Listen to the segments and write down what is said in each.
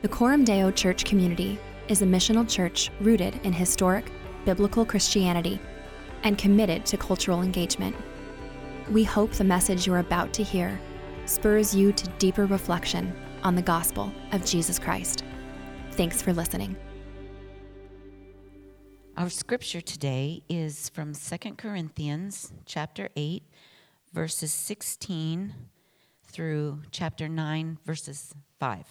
The Coram Deo Church community is a missional church rooted in historic, biblical Christianity and committed to cultural engagement. We hope the message you're about to hear spurs you to deeper reflection on the gospel of Jesus Christ. Thanks for listening. Our scripture today is from 2 Corinthians chapter 8, verses 16 through chapter 9, verses 5.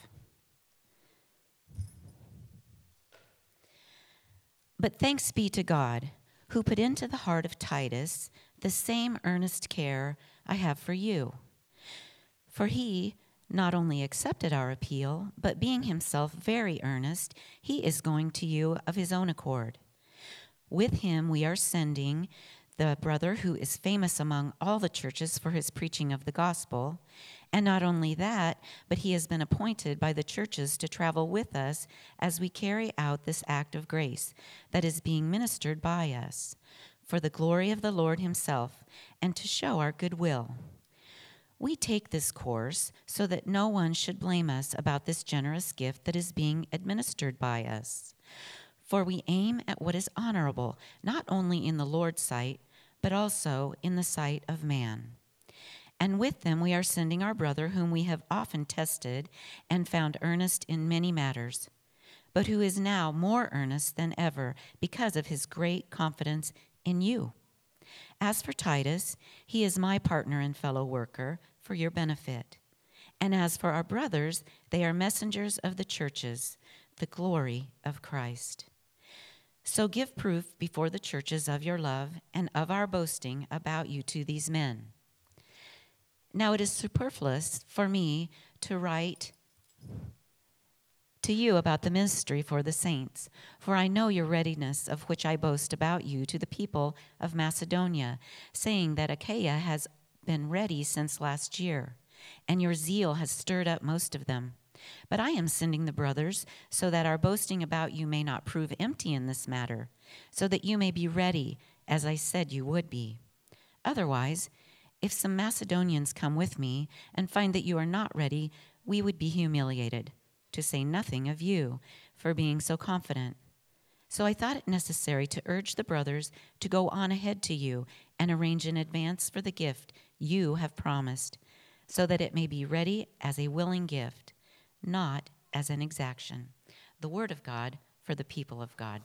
But thanks be to God, who put into the heart of Titus the same earnest care I have for you. For he not only accepted our appeal, but being himself very earnest, he is going to you of his own accord. With him we are sending the brother who is famous among all the churches for his preaching of the gospel. And not only that, but he has been appointed by the churches to travel with us as we carry out this act of grace that is being ministered by us, for the glory of the Lord himself, and to show our goodwill. We take this course so that no one should blame us about this generous gift that is being administered by us. For we aim at what is honorable, not only in the Lord's sight, but also in the sight of man. And with them we are sending our brother, whom we have often tested and found earnest in many matters, but who is now more earnest than ever because of his great confidence in you. As for Titus, he is my partner and fellow worker for your benefit. And as for our brothers, they are messengers of the churches, the glory of Christ. So give proof before the churches of your love and of our boasting about you to these men. Now it is superfluous for me to write to you about the ministry for the saints, for I know your readiness, of which I boast about you to the people of Macedonia, saying that Achaia has been ready since last year, and your zeal has stirred up most of them. But I am sending the brothers so that our boasting about you may not prove empty in this matter, so that you may be ready, as I said you would be. Otherwise, if some Macedonians come with me and find that you are not ready, we would be humiliated, to say nothing of you, for being so confident. So I thought it necessary to urge the brothers to go on ahead to you and arrange in advance for the gift you have promised, so that it may be ready as a willing gift, not as an exaction. The word of God for the people of God.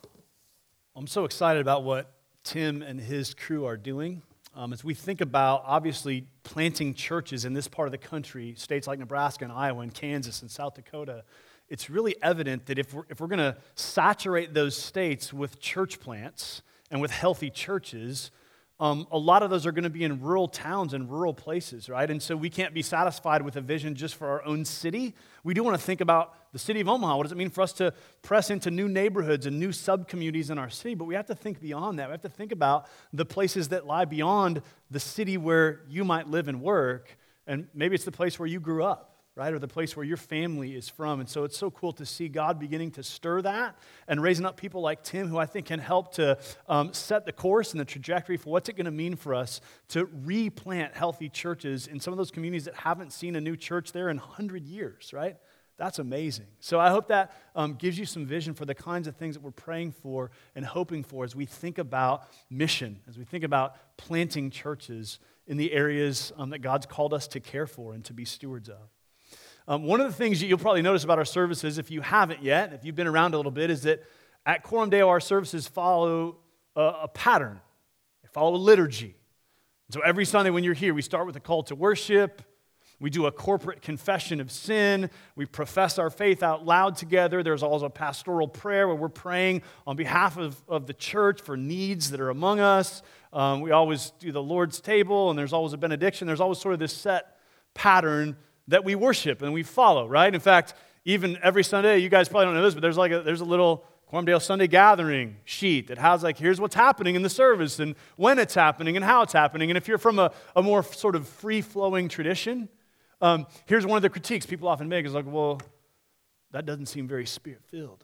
I'm so excited about what Tim and his crew are doing. As we think about, obviously, planting churches in this part of the country, states like Nebraska and Iowa and Kansas and South Dakota, it's really evident that if we're going to saturate those states with church plants and with healthy churches, a lot of those are going to be in rural towns and rural places, right? And so we can't be satisfied with a vision just for our own city. We do want to think about the city of Omaha. What does it mean for us to press into new neighborhoods and new sub-communities in our city? But we have to think beyond that. We have to think about the places that lie beyond the city where you might live and work. And maybe it's the place where you grew up, right? Or the place where your family is from. And so it's so cool to see God beginning to stir that and raising up people like Tim, who I think can help to set the course and the trajectory for what's it going to mean for us to replant healthy churches in some of those communities that haven't seen a new church there in 100 years, right? That's amazing. So I hope that gives you some vision for the kinds of things that we're praying for and hoping for as we think about mission, as we think about planting churches in the areas that God's called us to care for and to be stewards of. One of the things that you'll probably notice about our services, if you haven't yet, if you've been around a little bit, is that at Coram Deo, our services follow a pattern. They follow a liturgy. So every Sunday when you're here, we start with a call to worship. We do a corporate confession of sin. We profess our faith out loud together. There's also a pastoral prayer where we're praying on behalf of the church for needs that are among us. We always do the Lord's table, and there's always a benediction. There's always sort of this set pattern that we worship and we follow, right? In fact, even every Sunday, you guys probably don't know this, but there's a little Coram Deo Sunday gathering sheet that has here's what's happening in the service and when it's happening and how it's happening. And if you're from a more sort of free-flowing tradition, here's one of the critiques people often make is well, that doesn't seem very Spirit-filled,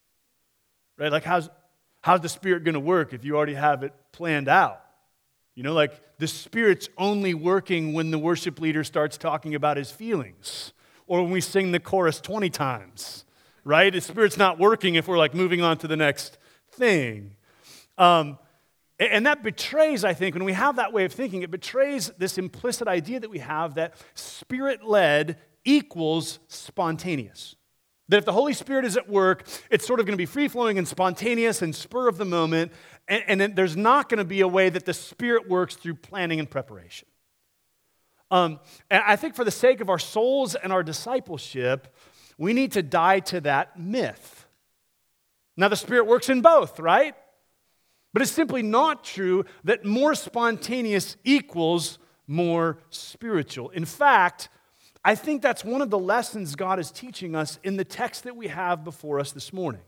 right? How's the Spirit going to work if you already have it planned out? You know, the Spirit's only working when the worship leader starts talking about his feelings or when we sing the chorus 20 times, right? The Spirit's not working if we're like moving on to the next thing. And that betrays, I think, when we have that way of thinking, it betrays this implicit idea that we have that Spirit-led equals spontaneous. That if the Holy Spirit is at work, it's sort of going to be free-flowing and spontaneous and spur of the moment, and then there's not going to be a way that the Spirit works through planning and preparation. And I think for the sake of our souls and our discipleship, we need to die to that myth. Now, the Spirit works in both, right? But it's simply not true that more spontaneous equals more spiritual. In fact, I think that's one of the lessons God is teaching us in the text that we have before us this morning.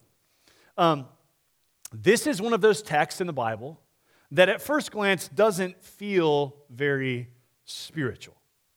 This is one of those texts in the Bible that at first glance doesn't feel very spiritual.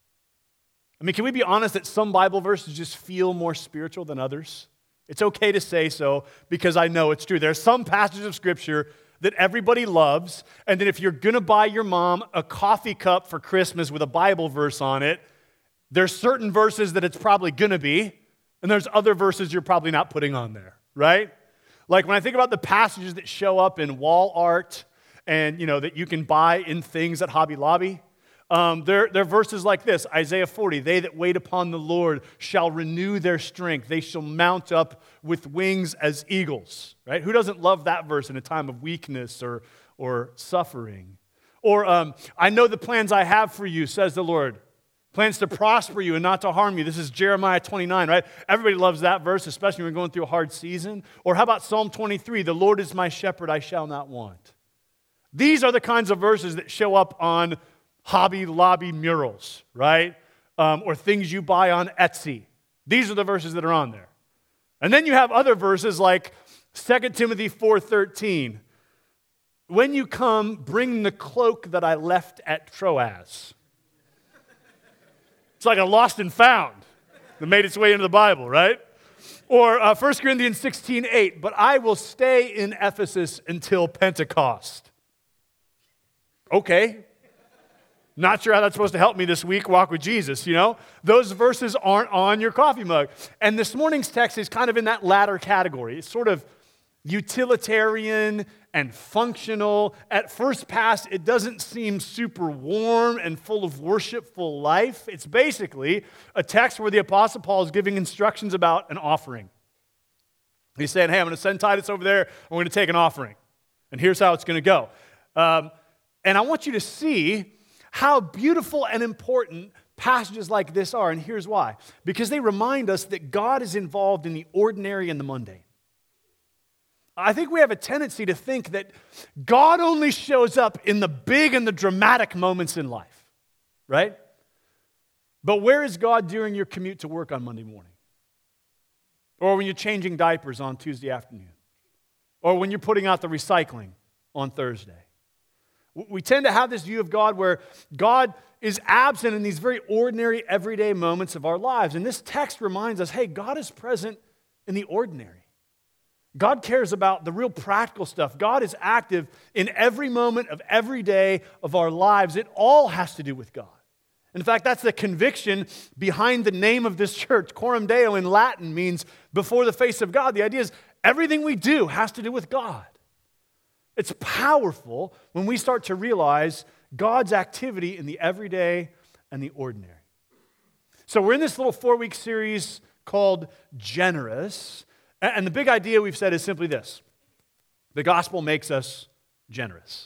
I mean, can we be honest that some Bible verses just feel more spiritual than others? It's okay to say so because I know it's true. There are some passages of Scripture that everybody loves, and that if you're going to buy your mom a coffee cup for Christmas with a Bible verse on it, there's certain verses that it's probably going to be, and there's other verses you're probably not putting on there, right? Like when I think about the passages that show up in wall art and, that you can buy in things at Hobby Lobby, they're verses like this, Isaiah 40, they that wait upon the Lord shall renew their strength. They shall mount up with wings as eagles, right? Who doesn't love that verse in a time of weakness or suffering? Or, I know the plans I have for you, says the Lord. Plans to prosper you and not to harm you. This is Jeremiah 29, right? Everybody loves that verse, especially when we're going through a hard season. Or how about Psalm 23, the Lord is my shepherd, I shall not want. These are the kinds of verses that show up on Hobby Lobby murals, right? Or things you buy on Etsy. These are the verses that are on there. And then you have other verses like 2 Timothy 4:13. When you come, bring the cloak that I left at Troas. It's like a lost and found that made its way into the Bible, right? Or 1 Corinthians 16:8. But I will stay in Ephesus until Pentecost. Okay. Not sure how that's supposed to help me this week walk with Jesus, Those verses aren't on your coffee mug. And this morning's text is kind of in that latter category. It's sort of utilitarian and functional. At first pass, it doesn't seem super warm and full of worshipful life. It's basically a text where the Apostle Paul is giving instructions about an offering. He's saying, hey, I'm going to send Titus over there. I'm going to take an offering. And here's how it's going to go. And I want you to see how beautiful and important passages like this are, and here's why. Because they remind us that God is involved in the ordinary and the mundane. I think we have a tendency to think that God only shows up in the big and the dramatic moments in life, right? But where is God during your commute to work on Monday morning? Or when you're changing diapers on Tuesday afternoon? Or when you're putting out the recycling on Thursday? We tend to have this view of God where God is absent in these very ordinary, everyday moments of our lives. And this text reminds us, hey, God is present in the ordinary. God cares about the real practical stuff. God is active in every moment of every day of our lives. It all has to do with God. In fact, that's the conviction behind the name of this church. Coram Deo in Latin means before the face of God. The idea is everything we do has to do with God. It's powerful when we start to realize God's activity in the everyday and the ordinary. So we're in this little 4-week series called Generous. And the big idea we've said is simply this. The gospel makes us generous.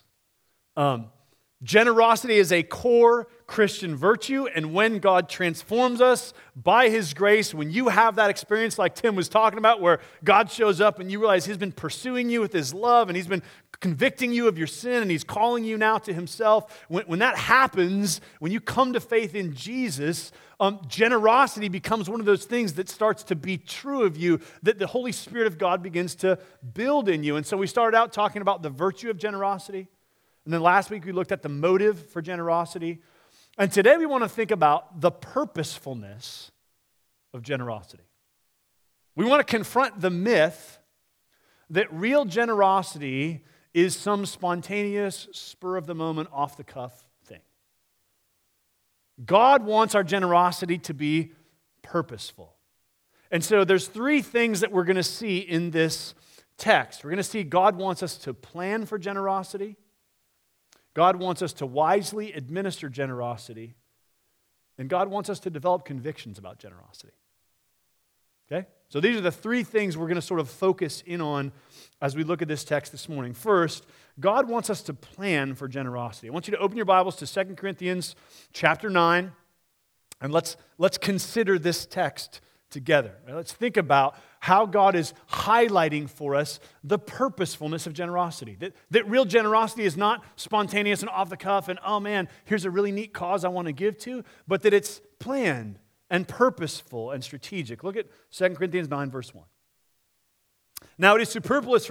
Generosity is a core Christian virtue, and when God transforms us by His grace, when you have that experience like Tim was talking about, where God shows up and you realize He's been pursuing you with His love and He's been convicting you of your sin and He's calling you now to Himself, when that happens, when you come to faith in Jesus, generosity becomes one of those things that starts to be true of you, that the Holy Spirit of God begins to build in you. And so we started out talking about the virtue of generosity. And then last week we looked at the motive for generosity. And today we want to think about the purposefulness of generosity. We want to confront the myth that real generosity is some spontaneous, spur-of-the-moment, off-the-cuff thing. God wants our generosity to be purposeful. And so there's three things that we're going to see in this text. We're going to see God wants us to plan for generosity. God wants us to wisely administer generosity. And God wants us to develop convictions about generosity. Okay? So these are the three things we're going to sort of focus in on as we look at this text this morning. First, God wants us to plan for generosity. I want you to open your Bibles to 2 Corinthians chapter 9, and let's consider this text together. Let's think about how God is highlighting for us the purposefulness of generosity. That real generosity is not spontaneous and off the cuff and, oh man, here's a really neat cause I want to give to, but that it's planned and purposeful and strategic. Look at 2 Corinthians 9, verse 1. Now it is superfluous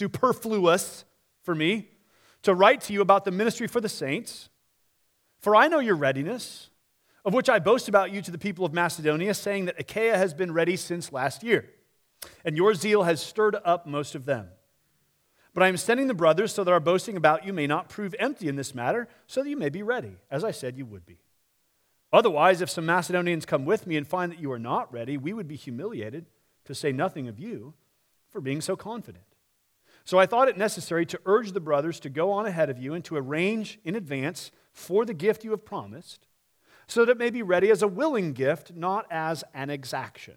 for me to write to you about the ministry for the saints, for I know your readiness, of which I boast about you to the people of Macedonia, saying that Achaia has been ready since last year, and your zeal has stirred up most of them. But I am sending the brothers so that our boasting about you may not prove empty in this matter, so that you may be ready, as I said you would be. Otherwise, if some Macedonians come with me and find that you are not ready, we would be humiliated, to say nothing of you, for being so confident. So I thought it necessary to urge the brothers to go on ahead of you and to arrange in advance for the gift you have promised, so that it may be ready as a willing gift, not as an exaction.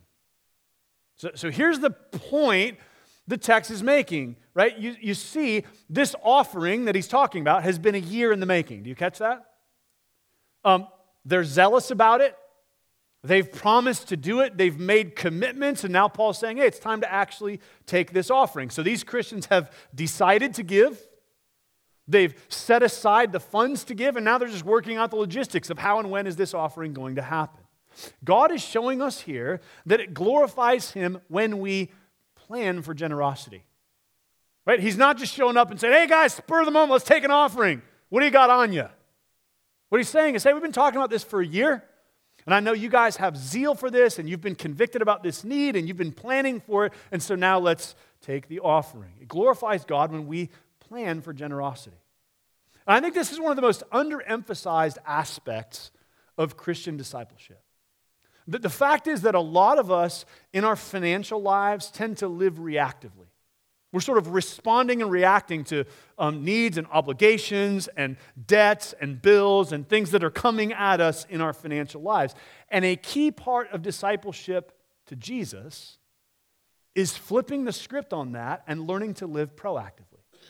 So here's the point the text is making, right? You see, this offering that he's talking about has been a year in the making. Do you catch that? They're zealous about it. They've promised to do it. They've made commitments. And now Paul's saying, hey, it's time to actually take this offering. So these Christians have decided to give. They've set aside the funds to give. And now they're just working out the logistics of how and when is this offering going to happen. God is showing us here that it glorifies Him when we plan for generosity. Right? He's not just showing up and saying, hey guys, spur of the moment, let's take an offering. What do you got on you? What he's saying is, hey, we've been talking about this for a year, and I know you guys have zeal for this, and you've been convicted about this need, and you've been planning for it, and so now let's take the offering. It glorifies God when we plan for generosity. And I think this is one of the most underemphasized aspects of Christian discipleship. The fact is that a lot of us in our financial lives tend to live reactively. We're sort of responding and reacting to needs and obligations and debts and bills and things that are coming at us in our financial lives. And a key part of discipleship to Jesus is flipping the script on that and learning to live proactively.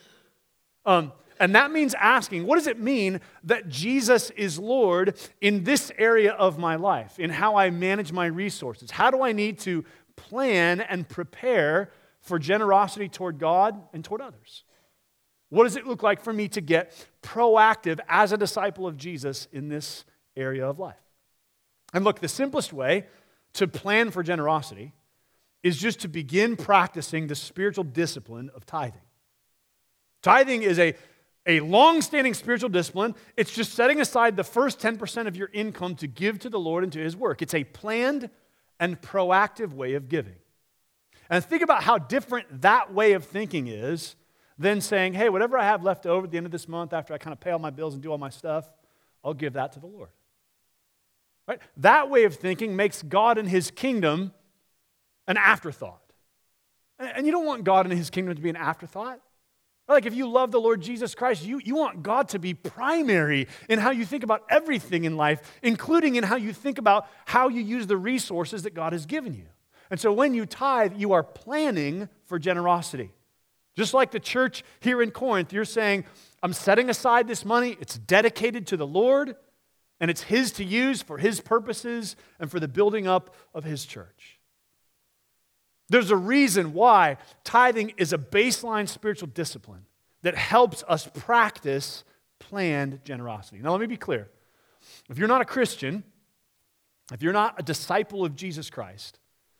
And that means asking, what does it mean that Jesus is Lord in this area of my life, in how I manage my resources? How do I need to plan and prepare for generosity toward God and toward others? What does it look like for me to get proactive as a disciple of Jesus in this area of life? And look, the simplest way to plan for generosity is just to begin practicing the spiritual discipline of tithing. Tithing is a long-standing spiritual discipline. It's just setting aside the first 10% of your income to give to the Lord and to His work. It's a planned and proactive way of giving. And think about how different that way of thinking is than saying, hey, whatever I have left over at the end of this month after I kind of pay all my bills and do all my stuff, I'll give that to the Lord. Right? That way of thinking makes God and His kingdom an afterthought. And you don't want God and His kingdom to be an afterthought. Like if you love the Lord Jesus Christ, you want God to be primary in how you think about everything in life, including in how you think about how you use the resources that God has given you. And so when you tithe, you are planning for generosity. Just like the church here in Corinth, you're saying, I'm setting aside this money, it's dedicated to the Lord, and it's His to use for His purposes and for the building up of His church. There's a reason why tithing is a baseline spiritual discipline that helps us practice planned generosity. Now, let me be clear. If you're not a Christian, if you're not a disciple of Jesus Christ,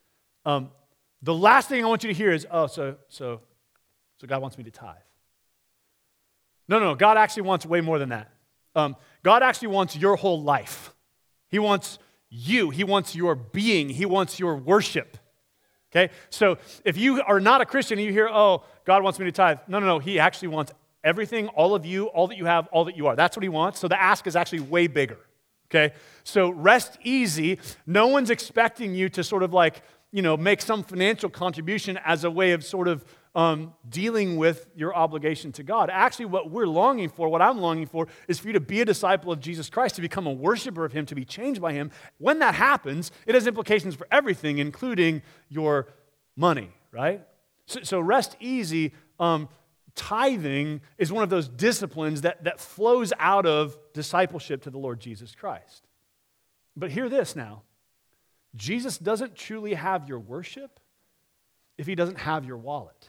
the last thing I want you to hear is, so God wants me to tithe. No, God actually wants way more than that. God actually wants your whole life. He wants you. He wants your being. He wants your worship. Okay? So if you are not a Christian and you hear, oh, God wants me to tithe. No. He actually wants everything, all of you, all that you have, all that you are. That's what He wants. So the ask is actually way bigger. Okay? So rest easy. No one's expecting you to sort of like make some financial contribution as a way of sort of dealing with your obligation to God. Actually, what I'm longing for, is for you to be a disciple of Jesus Christ, to become a worshiper of Him, to be changed by Him. When that happens, it has implications for everything, including your money, right? So rest easy. Tithing is one of those disciplines that flows out of discipleship to the Lord Jesus Christ. But hear this now. Jesus doesn't truly have your worship if He doesn't have your wallet.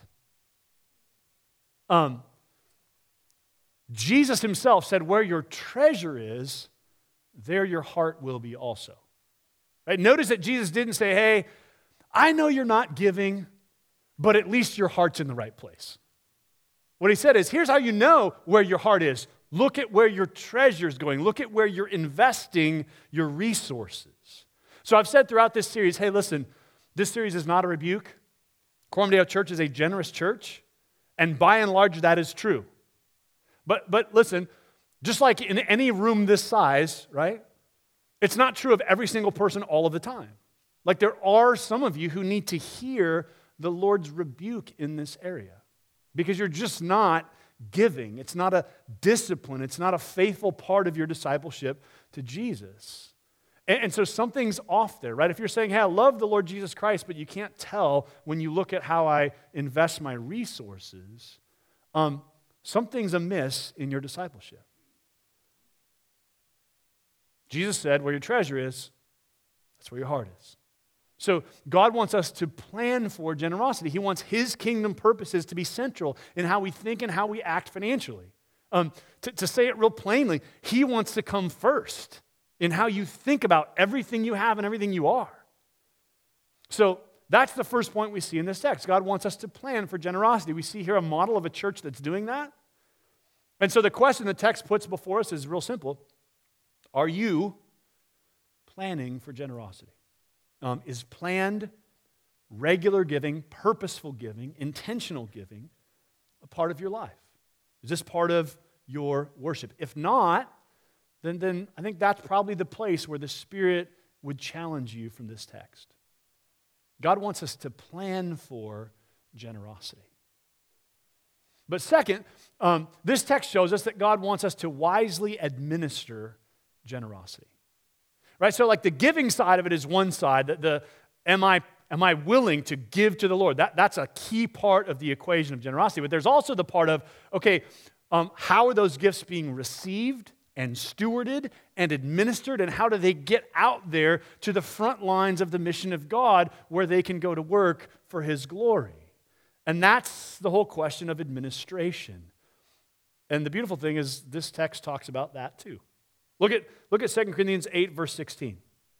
Jesus Himself said, where your treasure is, there your heart will be also. Right? Notice that Jesus didn't say, hey, I know you're not giving, but at least your heart's in the right place. What He said is, here's how you know where your heart is. Look at where your treasure is going. Look at where you're investing your resources. So I've said throughout this series, hey, listen, this series is not a rebuke. Quorum Deo Church is a generous church, and by and large, that is true. But listen, just like in any room this size, right, it's not true of every single person all of the time. Like there are some of you who need to hear the Lord's rebuke in this area because you're just not giving. It's not a discipline. It's not a faithful part of your discipleship to Jesus. And so something's off there, right? If you're saying, hey, I love the Lord Jesus Christ, but you can't tell when you look at how I invest my resources, something's amiss in your discipleship. Jesus said, where your treasure is, that's where your heart is. So God wants us to plan for generosity. He wants His kingdom purposes to be central in how we think and how we act financially. To say it real plainly, He wants to come first in how you think about everything you have and everything you are. So that's the first point we see in this text. God wants us to plan for generosity. We see here a model of a church that's doing that. And so the question the text puts before us is real simple. Are you planning for generosity? Is planned, regular giving, purposeful giving, intentional giving a part of your life? Is this part of your worship? If not, then I think that's probably the place where the Spirit would challenge you from this text. God wants us to plan for generosity. But second, this text shows us that God wants us to wisely administer generosity. Right? So like the giving side of it is one side, am I willing to give to the Lord? That's a key part of the equation of generosity. But there's also the part of, okay, how are those gifts being received and stewarded and administered, and how do they get out there to the front lines of the mission of God where they can go to work for His glory? And that's the whole question of administration. And the beautiful thing is this text talks about that too. Look at 2 Corinthians 8, verse 16.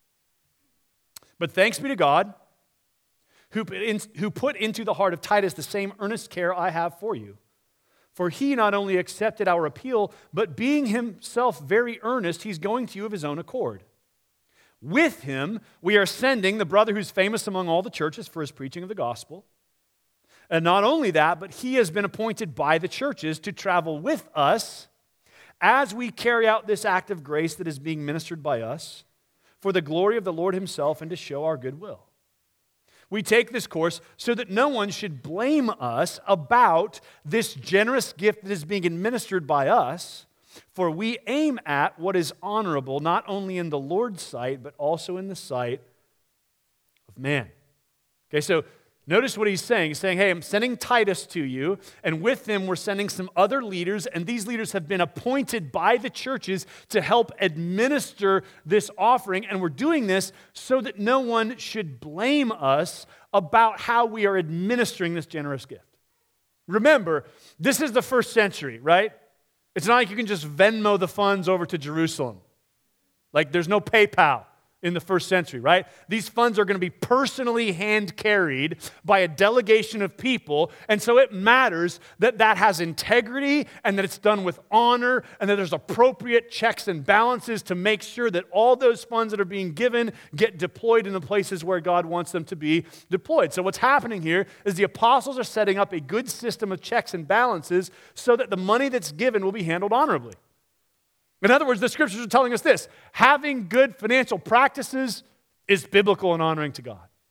But thanks be to God who put into the heart of Titus the same earnest care I have for you. For he not only accepted our appeal, but being himself very earnest, he's going to you of his own accord. With him, we are sending the brother who's famous among all the churches for his preaching of the gospel. And not only that, but he has been appointed by the churches to travel with us as we carry out this act of grace that is being ministered by us for the glory of the Lord himself and to show our goodwill. We take this course so that no one should blame us about this generous gift that is being administered by us, for we aim at what is honorable not only in the Lord's sight, but also in the sight of man. Okay, so notice what he's saying. He's saying, hey, I'm sending Titus to you, and with him we're sending some other leaders, and these leaders have been appointed by the churches to help administer this offering, and we're doing this so that no one should blame us about how we are administering this generous gift. Remember, this is the first century, right? It's not like you can just Venmo the funds over to Jerusalem. Like there's no PayPal in the first century, right? These funds are going to be personally hand-carried by a delegation of people, and so it matters that that has integrity and that it's done with honor and that there's appropriate checks and balances to make sure that all those funds that are being given get deployed in the places where God wants them to be deployed. So what's happening here is the apostles are setting up a good system of checks and balances so that the money that's given will be handled honorably. In other words, the scriptures are telling us this: having good financial practices is biblical and honoring to God.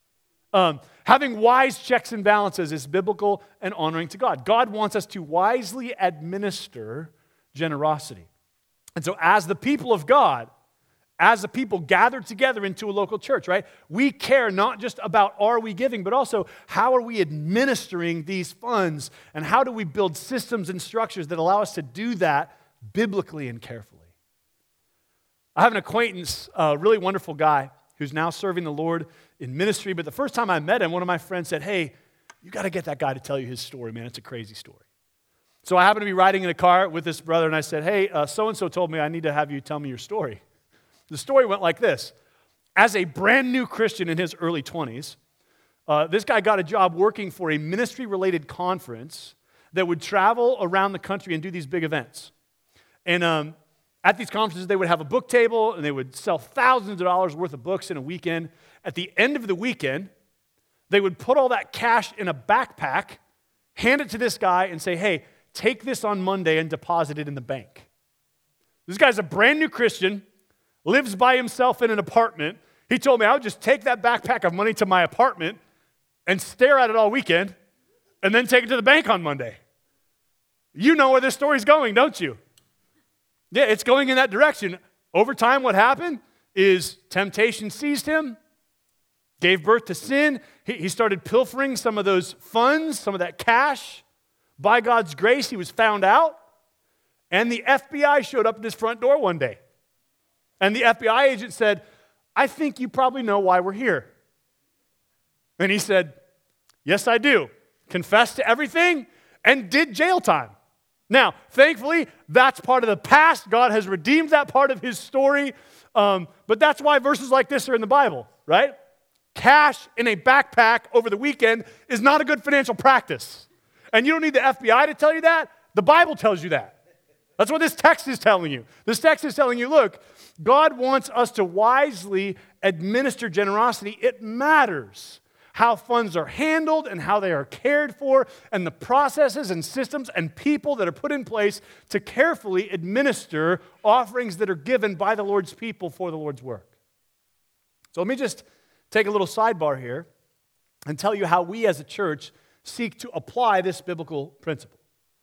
Having wise checks and balances is biblical and honoring to God. God wants us to wisely administer generosity. And so as the people of God, as the people gathered together into a local church, right, we care not just about are we giving, but also how are we administering these funds, and how do we build systems and structures that allow us to do that biblically and carefully. I have an acquaintance, a really wonderful guy who's now serving the Lord in ministry, but the first time I met him, one of my friends said, hey, you got to get that guy to tell you his story, man. It's a crazy story. So I happened to be riding in a car with this brother, and I said, hey, so-and-so told me I need to have you tell me your story. The story went like this. As a brand new Christian in his early 20s, this guy got a job working for a ministry-related conference that would travel around the country and do these big events. And at these conferences, they would have a book table, and they would sell thousands of dollars worth of books in a weekend. At the end of the weekend, they would put all that cash in a backpack, hand it to this guy, and say, hey, take this on Monday and deposit it in the bank. This guy's a brand new Christian, lives by himself in an apartment. He told me I would just take that backpack of money to my apartment and stare at it all weekend, and then take it to the bank on Monday. You know where this story's going, don't you? Yeah, it's going in that direction. Over time, what happened is temptation seized him, gave birth to sin. He started pilfering some of those funds, some of that cash. By God's grace, he was found out, and the FBI showed up at his front door one day. And the FBI agent said, I think you probably know why we're here. And he said, yes, I do. Confessed to everything and did jail time. Now, thankfully, that's part of the past. God has redeemed that part of his story. But that's why verses like this are in the Bible, right? Cash in a backpack over the weekend is not a good financial practice. And you don't need the FBI to tell you that. The Bible tells you that. That's what this text is telling you. This text is telling you, look, God wants us to wisely administer generosity. It matters how funds are handled and how they are cared for, and the processes and systems and people that are put in place to carefully administer offerings that are given by the Lord's people for the Lord's work. So let me just take a little sidebar here and tell you how we as a church seek to apply this biblical principle.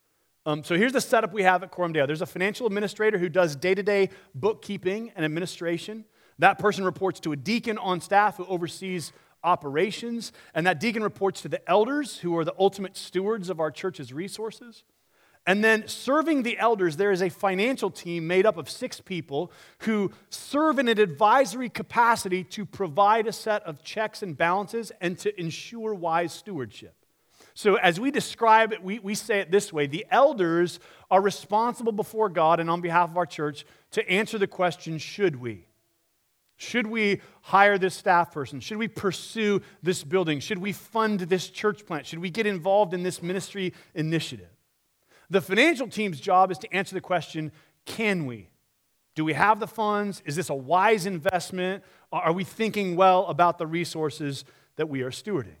So here's the setup we have at Coram Deo. There's a financial administrator who does day-to-day bookkeeping and administration. That person reports to a deacon on staff who oversees operations, and that deacon reports to the elders, who are the ultimate stewards of our church's resources. And then serving the elders, there is a financial team made up of 6 people who serve in an advisory capacity to provide a set of checks and balances and to ensure wise stewardship. So as we describe it, we say it this way: the elders are responsible before God and on behalf of our church to answer the question, should we? Should we hire this staff person? Should we pursue this building? Should we fund this church plant? Should we get involved in this ministry initiative? The financial team's job is to answer the question, can we? Do we have the funds? Is this a wise investment? Are we thinking well about the resources that we are stewarding?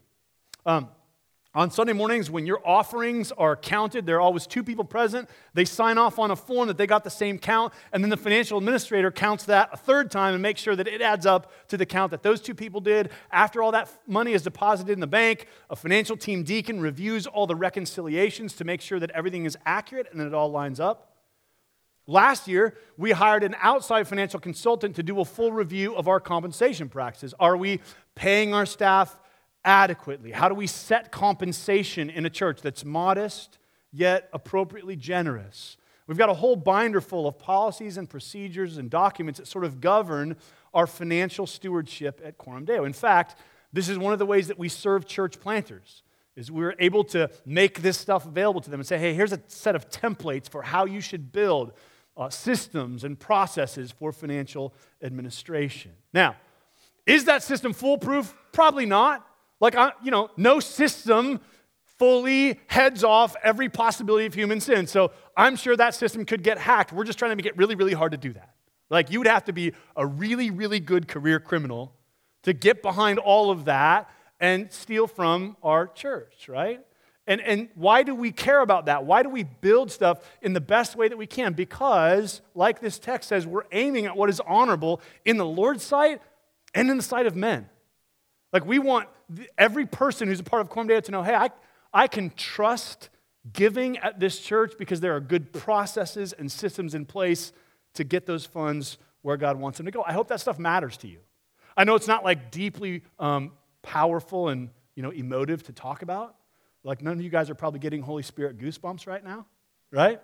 On Sunday mornings, when your offerings are counted, there are always 2 people present. They sign off on a form that they got the same count, and then the financial administrator counts that a 3rd time and makes sure that it adds up to the count that those 2 people did. After all that money is deposited in the bank, a financial team deacon reviews all the reconciliations to make sure that everything is accurate and that it all lines up. Last year, we hired an outside financial consultant to do a full review of our compensation practices. Are we paying our staff adequately? How do we set compensation in a church that's modest yet appropriately generous? We've got a whole binder full of policies and procedures and documents that sort of govern our financial stewardship at Coram Deo. In fact, this is one of the ways that we serve church planters, is we're able to make this stuff available to them and say, hey, here's a set of templates for how you should build systems and processes for financial administration. Now, is that system foolproof? Probably not. Like, no system fully heads off every possibility of human sin. So I'm sure that system could get hacked. We're just trying to make it really, really hard to do that. Like, you would have to be a really, really good career criminal to get behind all of that and steal from our church, right? And why do we care about that? Why do we build stuff in the best way that we can? Because, like this text says, we're aiming at what is honorable in the Lord's sight and in the sight of men. Like we want every person who's a part of Quorum Deo to know, hey, I can trust giving at this church because there are good processes and systems in place to get those funds where God wants them to go. I hope that stuff matters to you. I know it's not like deeply powerful and emotive to talk about. Like none of you guys are probably getting Holy Spirit goosebumps right now, right?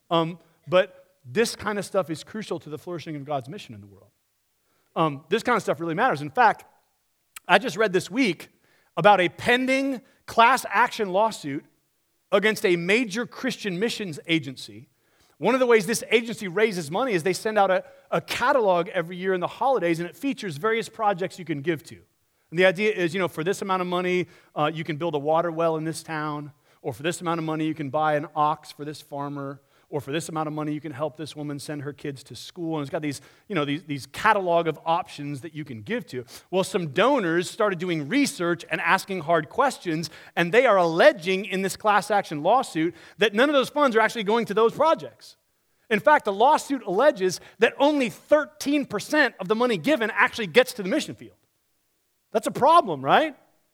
But this kind of stuff is crucial to the flourishing of God's mission in the world. This kind of stuff really matters. In fact, I just read this week about a pending class action lawsuit against a major Christian missions agency. One of the ways this agency raises money is they send out a catalog every year in the holidays, and it features various projects you can give to. And the idea is, for this amount of money, you can build a water well in this town, or for this amount of money, you can buy an ox for this farmer, or for this amount of money, you can help this woman send her kids to school. And it's got these, these catalog of options that you can give to. Well, some donors started doing research and asking hard questions, and they are alleging in this class action lawsuit that none of those funds are actually going to those projects. In fact, the lawsuit alleges that only 13% of the money given actually gets to the mission field. That's a problem, right?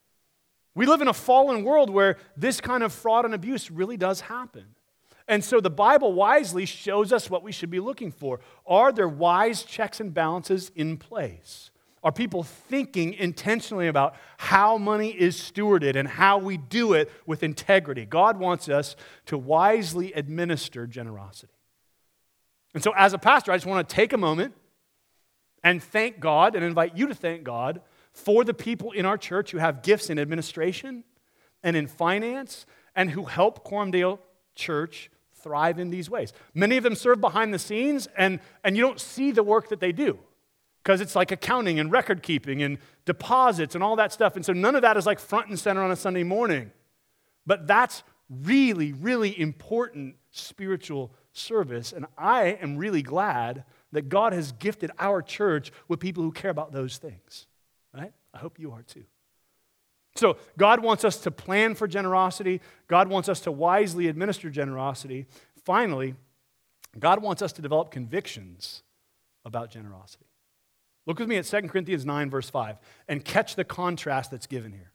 We live in a fallen world where this kind of fraud and abuse really does happen. And so the Bible wisely shows us what we should be looking for. Are there wise checks and balances in place? Are people thinking intentionally about how money is stewarded and how we do it with integrity? God wants us to wisely administer generosity. And so as a pastor, I just want to take a moment and thank God and invite you to thank God for the people in our church who have gifts in administration and in finance and who help Quorum Deo Church thrive in these ways. Many of them serve behind the scenes, and you don't see the work that they do because it's like accounting and record keeping and deposits and all that stuff. And so none of that is like front and center on a Sunday morning. But that's really, really important spiritual service, and I am really glad that God has gifted our church with people who care about those things, right? I hope you are too. So God wants us to plan for generosity. God wants us to wisely administer generosity. Finally, God wants us to develop convictions about generosity. Look with me at 2 Corinthians 9, verse 5, and catch the contrast that's given here.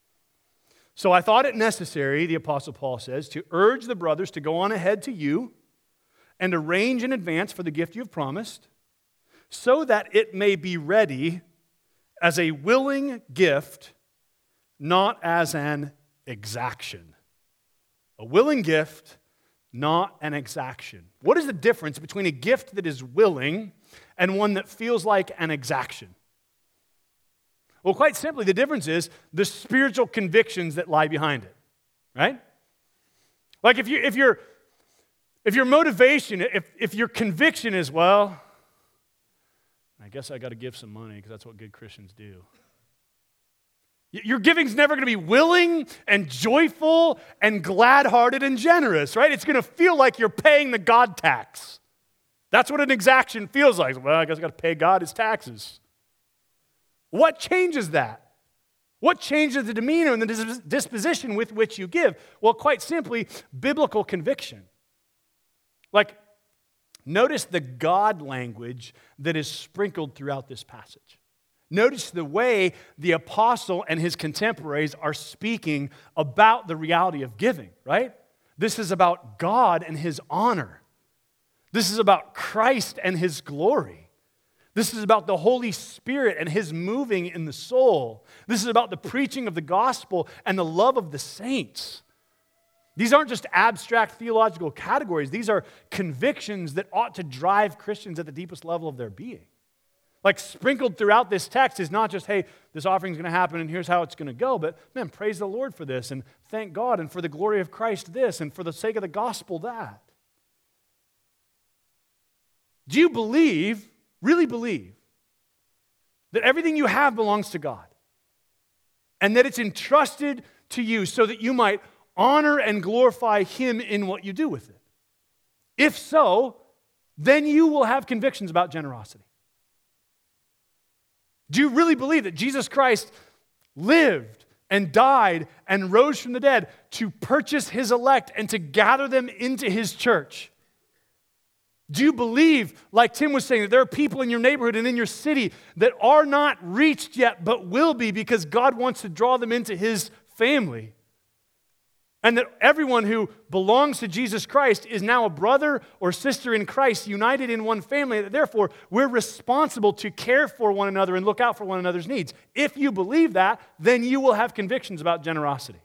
So I thought it necessary, the Apostle Paul says, to urge the brothers to go on ahead to you and arrange in advance for the gift you have promised, so that it may be ready as a willing gift, not as an exaction. A willing gift, not an exaction. What is the difference between a gift that is willing and one that feels like an exaction? Well, quite simply, the difference is the spiritual convictions that lie behind it, right? Like if your motivation, if your conviction is, well, I guess I got to give some money because that's what good Christians do. Your giving's never going to be willing and joyful and glad-hearted and generous, right? It's going to feel like you're paying the God tax. That's what an exaction feels like. Well, I guess I got to pay God his taxes. What changes that? What changes the demeanor and the disposition with which you give? Well, quite simply, biblical conviction. Like, notice the God language that is sprinkled throughout this passage. Notice the way the apostle and his contemporaries are speaking about the reality of giving, right? This is about God and his honor. This is about Christ and his glory. This is about the Holy Spirit and his moving in the soul. This is about the preaching of the gospel and the love of the saints. These aren't just abstract theological categories. These are convictions that ought to drive Christians at the deepest level of their being. Like sprinkled throughout this text is not just, hey, this offering is going to happen and here's how it's going to go, but man, praise the Lord for this and thank God and for the glory of Christ this and for the sake of the gospel that. Do you believe, really believe, that everything you have belongs to God and that it's entrusted to you so that you might honor and glorify him in what you do with it? If so, then you will have convictions about generosity. Do you really believe that Jesus Christ lived and died and rose from the dead to purchase his elect and to gather them into his church? Do you believe, like Tim was saying, that there are people in your neighborhood and in your city that are not reached yet but will be because God wants to draw them into His family? And that everyone who belongs to Jesus Christ is now a brother or sister in Christ, united in one family. Therefore, we're responsible to care for one another and look out for one another's needs. If you believe that, then you will have convictions about generosity.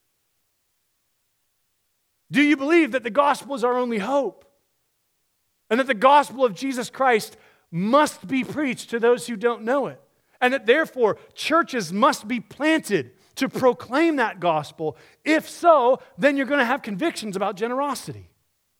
Do you believe that the gospel is our only hope? And that the gospel of Jesus Christ must be preached to those who don't know it? And that therefore, churches must be planted to proclaim that gospel? If so, then you're going to have convictions about generosity.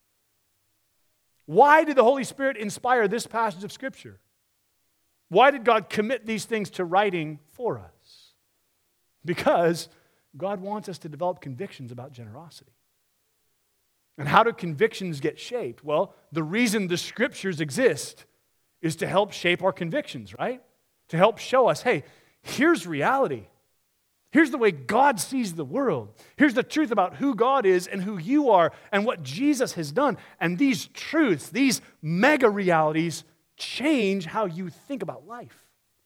Why did the Holy Spirit inspire this passage of Scripture? Why did God commit these things to writing for us? Because God wants us to develop convictions about generosity. And how do convictions get shaped? Well, the reason the Scriptures exist is to help shape our convictions, right? To help show us, hey, here's reality. Here's the way God sees the world. Here's the truth about who God is and who you are and what Jesus has done. And these truths, these mega realities, change how you think about life.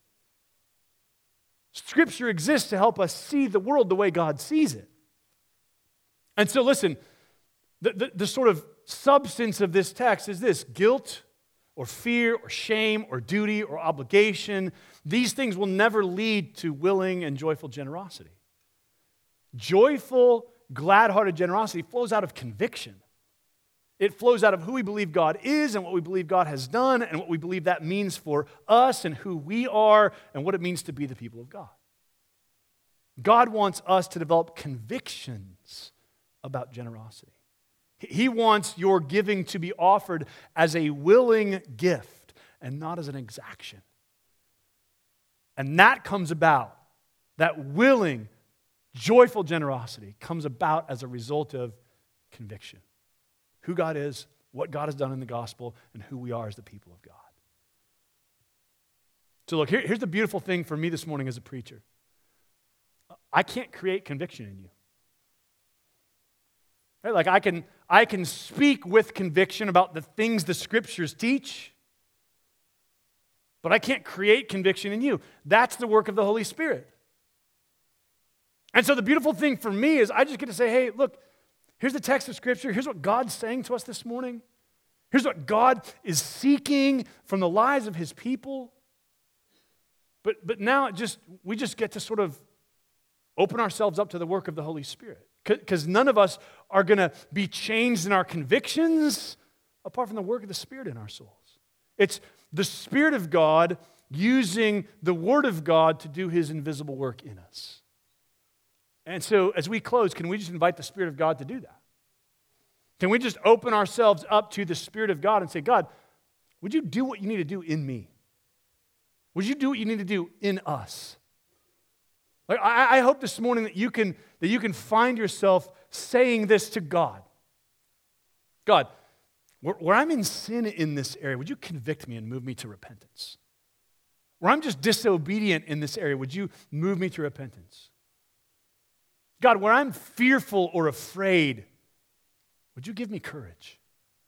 Scripture exists to help us see the world the way God sees it. And so listen, the sort of substance of this text is this: guilt or fear or shame or duty or obligation. These things will never lead to willing and joyful generosity. Joyful, glad-hearted generosity flows out of conviction. It flows out of who we believe God is and what we believe God has done and what we believe that means for us and who we are and what it means to be the people of God. God wants us to develop convictions about generosity. He wants your giving to be offered as a willing gift and not as an exaction. And that comes about, that willing, joyful generosity comes about as a result of conviction. Who God is, what God has done in the gospel, and who we are as the people of God. So look, here's the beautiful thing for me this morning as a preacher. I can't create conviction in you. Right? Like I can speak with conviction about the things the Scriptures teach, but I can't create conviction in you. That's the work of the Holy Spirit. And so the beautiful thing for me is I just get to say, hey, look, here's the text of Scripture. Here's what God's saying to us this morning. Here's what God is seeking from the lives of His people. But now we just get to sort of open ourselves up to the work of the Holy Spirit. Because none of us are going to be changed in our convictions apart from the work of the Spirit in our souls. It's the Spirit of God using the Word of God to do His invisible work in us. And so as we close, can we just invite the Spirit of God to do that? Can we just open ourselves up to the Spirit of God and say, God, would you do what you need to do in me? Would you do what you need to do in us? Like, I hope this morning that you can find yourself saying this to God. God, where I'm in sin in this area, would you convict me and move me to repentance? Where I'm just disobedient in this area, would you move me to repentance? God, where I'm fearful or afraid, would you give me courage?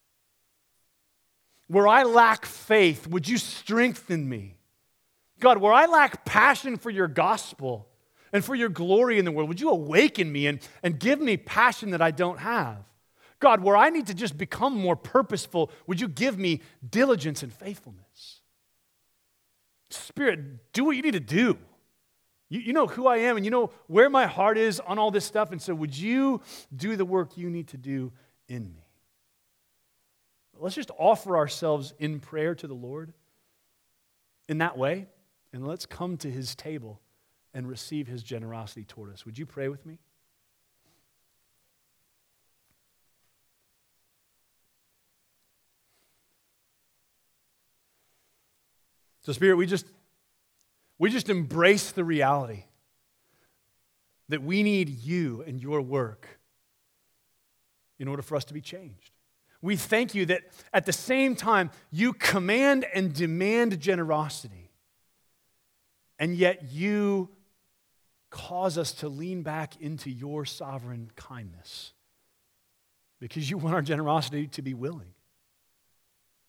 Where I lack faith, would you strengthen me? God, where I lack passion for your gospel and for your glory in the world, would you awaken me and give me passion that I don't have? God, where I need to just become more purposeful, would you give me diligence and faithfulness? Spirit, do what you need to do. You know who I am and you know where my heart is on all this stuff, and so would you do the work you need to do in me? Let's just offer ourselves in prayer to the Lord in that way, and let's come to His table and receive His generosity toward us. Would you pray with me? So Spirit, we just embrace the reality that we need you and your work in order for us to be changed. We thank you that at the same time you command and demand generosity, and yet you cause us to lean back into your sovereign kindness because you want our generosity to be willing.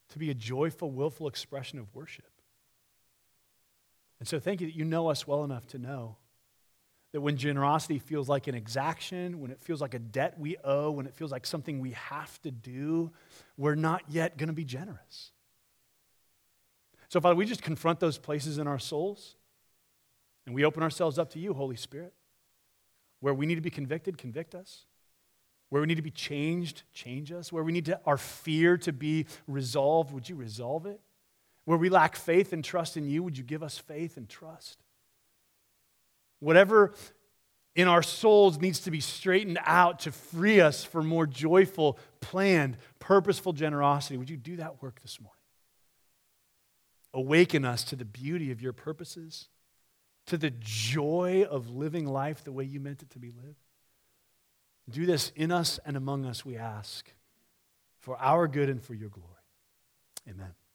to be a joyful, willful expression of worship. And so thank you that you know us well enough to know that when generosity feels like an exaction, when it feels like a debt we owe, when it feels like something we have to do, we're not yet going to be generous. So, Father, we just confront those places in our souls, and we open ourselves up to you, Holy Spirit. Where we need to be convicted, convict us. Where we need to be changed, change us. Where we need our fear to be resolved, would you resolve it? Where we lack faith and trust in you, would you give us faith and trust? Whatever in our souls needs to be straightened out to free us for more joyful, planned, purposeful generosity, would you do that work this morning? Awaken us to the beauty of your purposes, to the joy of living life the way you meant it to be lived. Do this in us and among us, we ask, for our good and for your glory. Amen.